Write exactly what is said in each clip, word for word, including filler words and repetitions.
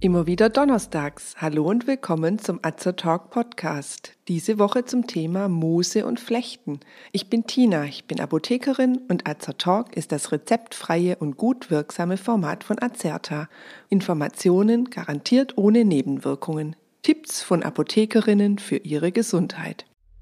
Immer wieder donnerstags. Hallo und willkommen zum Azertalk Podcast. Diese Woche zum Thema Moose und Flechten. Ich bin Tina, ich bin Apothekerin und Azertalk ist das rezeptfreie und gut wirksame Format von Azerta. Informationen garantiert ohne Nebenwirkungen. Tipps von Apothekerinnen für ihre Gesundheit.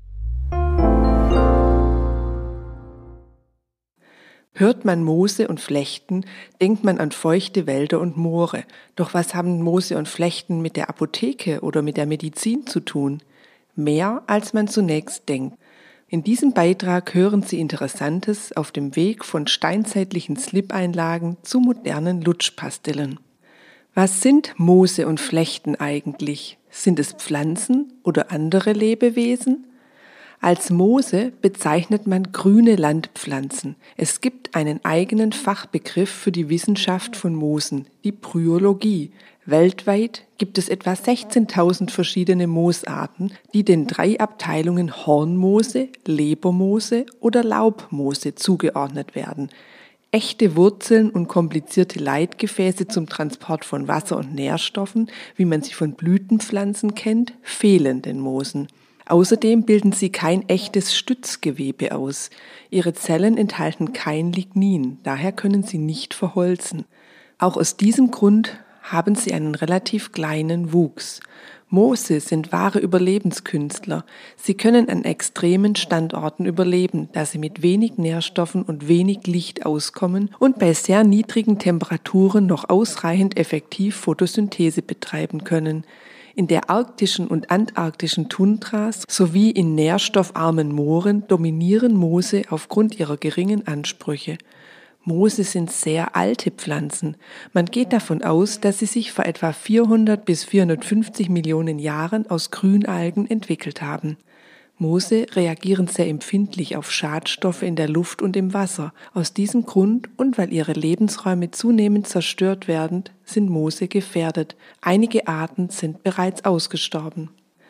Hört man Moose und Flechten, denkt man an feuchte Wälder und Moore. Doch was haben Moose und Flechten mit der Apotheke oder mit der Medizin zu tun? Mehr, als man zunächst denkt. In diesem Beitrag hören Sie Interessantes auf dem Weg von steinzeitlichen Slip-Einlagen zu modernen Lutschpastillen. Was sind Moose und Flechten eigentlich? Sind es Pflanzen oder andere Lebewesen? Als Moose bezeichnet man grüne Landpflanzen. Es gibt einen eigenen Fachbegriff für die Wissenschaft von Moosen, die Bryologie. Weltweit gibt es etwa sechzehntausend verschiedene Moosarten, die den drei Abteilungen Hornmoose, Lebermoose oder Laubmoose zugeordnet werden. Echte Wurzeln und komplizierte Leitgefäße zum Transport von Wasser und Nährstoffen, wie man sie von Blütenpflanzen kennt, fehlen den Moosen. Außerdem bilden sie kein echtes Stützgewebe aus. Ihre Zellen enthalten kein Lignin, daher können sie nicht verholzen. Auch aus diesem Grund haben sie einen relativ kleinen Wuchs. Moose sind wahre Überlebenskünstler. Sie können an extremen Standorten überleben, da sie mit wenig Nährstoffen und wenig Licht auskommen und bei sehr niedrigen Temperaturen noch ausreichend effektiv Photosynthese betreiben können. In der arktischen und antarktischen Tundras sowie in nährstoffarmen Mooren dominieren Moose aufgrund ihrer geringen Ansprüche. Moose sind sehr alte Pflanzen. Man geht davon aus, dass sie sich vor etwa vierhundert bis vierhundertfünfzig Millionen Jahren aus Grünalgen entwickelt haben. Moose reagieren sehr empfindlich auf Schadstoffe in der Luft und im Wasser. Aus diesem Grund und weil ihre Lebensräume zunehmend zerstört werden, sind Moose gefährdet. Einige Arten sind bereits ausgestorben.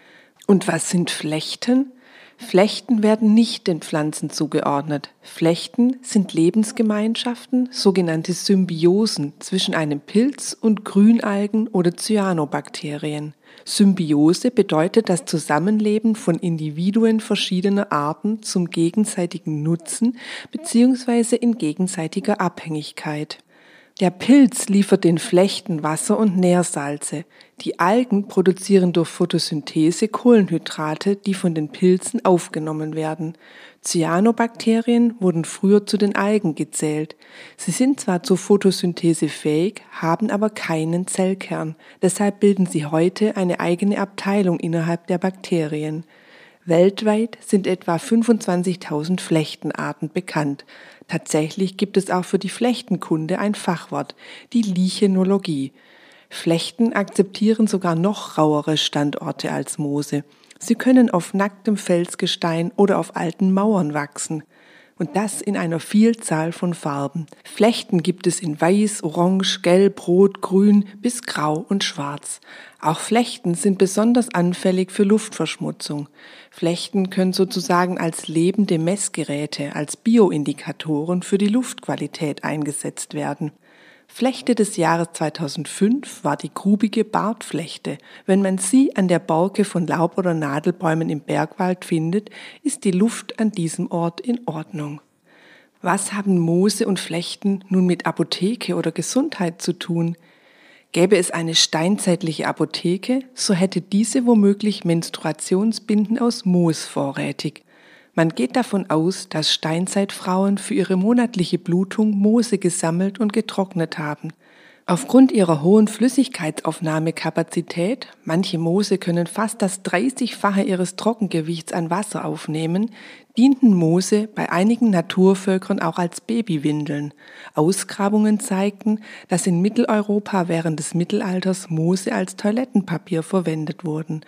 Und was sind Flechten? Flechten werden nicht den Pflanzen zugeordnet. Flechten sind Lebensgemeinschaften, sogenannte Symbiosen zwischen einem Pilz und Grünalgen oder Cyanobakterien. Symbiose bedeutet das Zusammenleben von Individuen verschiedener Arten zum gegenseitigen Nutzen bzw. in gegenseitiger Abhängigkeit. Der Pilz liefert den Flechten Wasser und Nährsalze. Die Algen produzieren durch Photosynthese Kohlenhydrate, die von den Pilzen aufgenommen werden. Cyanobakterien wurden früher zu den Algen gezählt. Sie sind zwar zur Photosynthese fähig, haben aber keinen Zellkern. Deshalb bilden sie heute eine eigene Abteilung innerhalb der Bakterien. Weltweit sind etwa fünfundzwanzigtausend Flechtenarten bekannt. Tatsächlich gibt es auch für die Flechtenkunde ein Fachwort, die Lichenologie. Flechten akzeptieren sogar noch rauere Standorte als Moose. Sie können auf nacktem Felsgestein oder auf alten Mauern wachsen. Und das in einer Vielzahl von Farben. Flechten gibt es in Weiß, Orange, Gelb, Rot, Grün bis Grau und Schwarz. Auch Flechten sind besonders anfällig für Luftverschmutzung. Flechten können sozusagen als lebende Messgeräte, als Bioindikatoren für die Luftqualität eingesetzt werden. Flechte des Jahres zweitausendfünf war die grubige Bartflechte. Wenn man sie an der Borke von Laub- oder Nadelbäumen im Bergwald findet, ist die Luft an diesem Ort in Ordnung. Was haben Moose und Flechten nun mit Apotheke oder Gesundheit zu tun? Gäbe es eine steinzeitliche Apotheke, so hätte diese womöglich Menstruationsbinden aus Moos vorrätig. Man geht davon aus, dass Steinzeitfrauen für ihre monatliche Blutung Moose gesammelt und getrocknet haben. Aufgrund ihrer hohen Flüssigkeitsaufnahmekapazität, manche Moose können fast das dreißigfache ihres Trockengewichts an Wasser aufnehmen, dienten Moose bei einigen Naturvölkern auch als Babywindeln. Ausgrabungen zeigten, dass in Mitteleuropa während des Mittelalters Moose als Toilettenpapier verwendet wurden.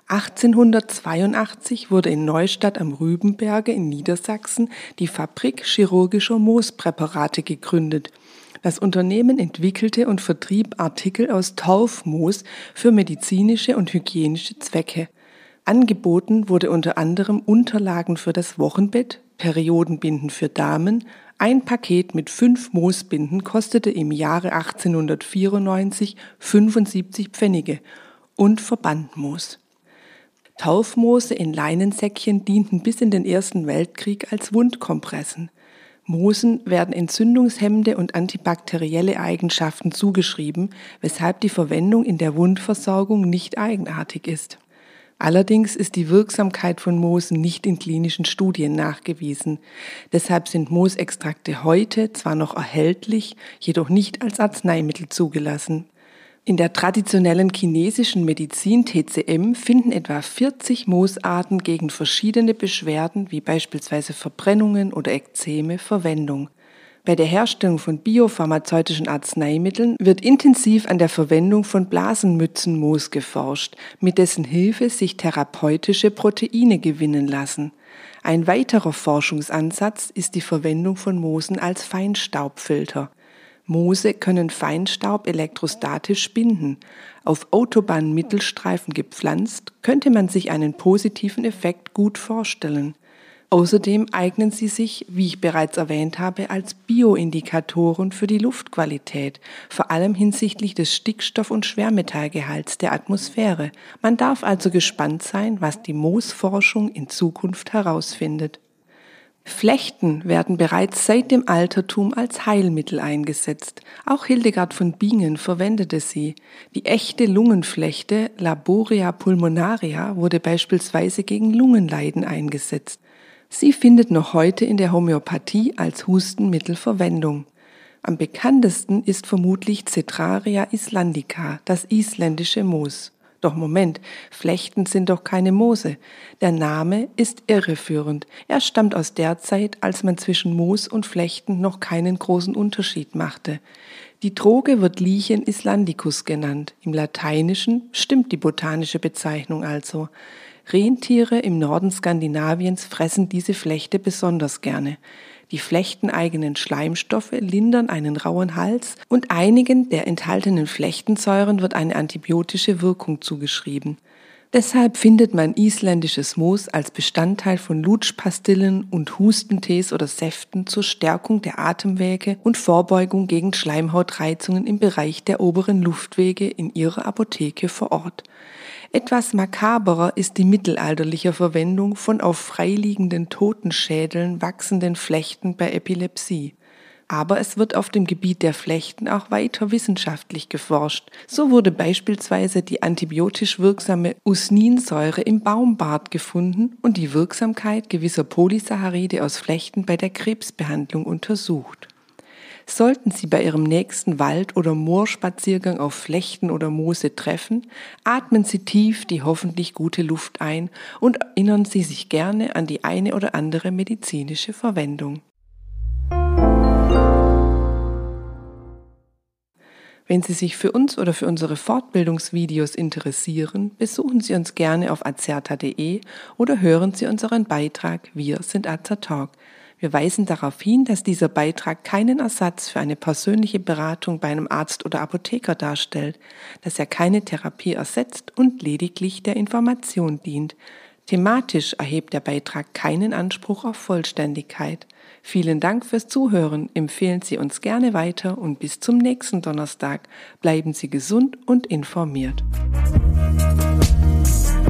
achtzehnhundertzweiundachtzig wurde in Neustadt am Rübenberge in Niedersachsen die Fabrik chirurgischer Moospräparate gegründet. Das Unternehmen entwickelte und vertrieb Artikel aus Torfmoos für medizinische und hygienische Zwecke. Angeboten wurde unter anderem Unterlagen für das Wochenbett, Periodenbinden für Damen. Ein Paket mit fünf Moosbinden kostete im Jahre achtzehnhundertvierundneunzig fünfundsiebzig Pfennige und Verbandmoos. Taufmoose in Leinensäckchen dienten bis in den Ersten Weltkrieg als Wundkompressen. Moosen werden entzündungshemmende und antibakterielle Eigenschaften zugeschrieben, weshalb die Verwendung in der Wundversorgung nicht eigenartig ist. Allerdings ist die Wirksamkeit von Moosen nicht in klinischen Studien nachgewiesen. Deshalb sind Moosextrakte heute zwar noch erhältlich, jedoch nicht als Arzneimittel zugelassen. In der traditionellen chinesischen Medizin T C M finden etwa vierzig Moosarten gegen verschiedene Beschwerden wie beispielsweise Verbrennungen oder Ekzeme Verwendung. Bei der Herstellung von biopharmazeutischen Arzneimitteln wird intensiv an der Verwendung von Blasenmützenmoos geforscht, mit dessen Hilfe sich therapeutische Proteine gewinnen lassen. Ein weiterer Forschungsansatz ist die Verwendung von Moosen als Feinstaubfilter. Moose können Feinstaub elektrostatisch binden. Auf Autobahnmittelstreifen gepflanzt, könnte man sich einen positiven Effekt gut vorstellen. Außerdem eignen sie sich, wie ich bereits erwähnt habe, als Bioindikatoren für die Luftqualität, vor allem hinsichtlich des Stickstoff- und Schwermetallgehalts der Atmosphäre. Man darf also gespannt sein, was die Moosforschung in Zukunft herausfindet. Flechten werden bereits seit dem Altertum als Heilmittel eingesetzt. Auch Hildegard von Bingen verwendete sie. Die echte Lungenflechte Laboria pulmonaria wurde beispielsweise gegen Lungenleiden eingesetzt. Sie findet noch heute in der Homöopathie als Hustenmittel Verwendung. Am bekanntesten ist vermutlich Cetraria islandica, das isländische Moos. Doch Moment, Flechten sind doch keine Moose. Der Name ist irreführend. Er stammt aus der Zeit, als man zwischen Moos und Flechten noch keinen großen Unterschied machte. Die Droge wird Lichen islandicus genannt. Im Lateinischen stimmt die botanische Bezeichnung also. Rentiere im Norden Skandinaviens fressen diese Flechte besonders gerne. Die flechteneigenen Schleimstoffe lindern einen rauen Hals und einigen der enthaltenen Flechtensäuren wird eine antibiotische Wirkung zugeschrieben. Deshalb findet man isländisches Moos als Bestandteil von Lutschpastillen und Hustentees oder Säften zur Stärkung der Atemwege und Vorbeugung gegen Schleimhautreizungen im Bereich der oberen Luftwege in ihrer Apotheke vor Ort. Etwas makaberer ist die mittelalterliche Verwendung von auf freiliegenden Totenschädeln wachsenden Flechten bei Epilepsie. Aber es wird auf dem Gebiet der Flechten auch weiter wissenschaftlich geforscht. So wurde beispielsweise die antibiotisch wirksame Usninsäure im Baumbart gefunden und die Wirksamkeit gewisser Polysaccharide aus Flechten bei der Krebsbehandlung untersucht. Sollten Sie bei Ihrem nächsten Wald- oder Moorspaziergang auf Flechten oder Moose treffen, atmen Sie tief die hoffentlich gute Luft ein und erinnern Sie sich gerne an die eine oder andere medizinische Verwendung. Wenn Sie sich für uns oder für unsere Fortbildungsvideos interessieren, besuchen Sie uns gerne auf azerta punkt de oder hören Sie unseren Beitrag Wir sind Azertalk. Wir weisen darauf hin, dass dieser Beitrag keinen Ersatz für eine persönliche Beratung bei einem Arzt oder Apotheker darstellt, dass er keine Therapie ersetzt und lediglich der Information dient. Thematisch erhebt der Beitrag keinen Anspruch auf Vollständigkeit. Vielen Dank fürs Zuhören, empfehlen Sie uns gerne weiter und bis zum nächsten Donnerstag. Bleiben Sie gesund und informiert.